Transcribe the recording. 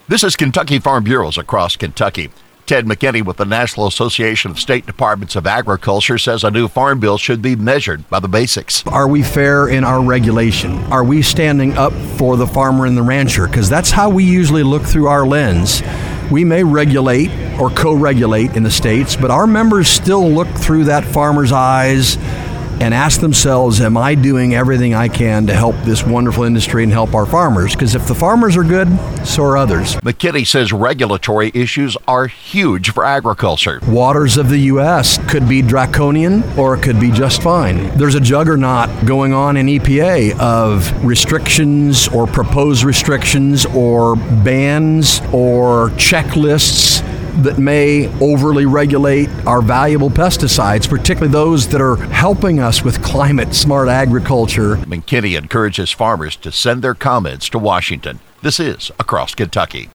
This is Kentucky Farm Bureaus across Kentucky. Ted McKinney with the National Association of State Departments of Agriculture says a new farm bill should be measured by the basics. Are we fair in our regulation? Are we standing up for the farmer and the rancher? Because that's how we usually look through our lens. We may regulate or co-regulate in the states, but our members still look through that farmer's eyes and ask themselves, am I doing everything I can to help this wonderful industry and help our farmers? Because if the farmers are good, so are others. McKinney says regulatory issues are huge for agriculture. Waters of the U.S. could be draconian or it could be just fine. There's a juggernaut going on in EPA of restrictions or proposed restrictions or bans or checklists that may overly regulate our valuable pesticides, particularly those that are helping us with climate-smart agriculture. McKinney encourages farmers to send their comments to Washington. This is Across Kentucky.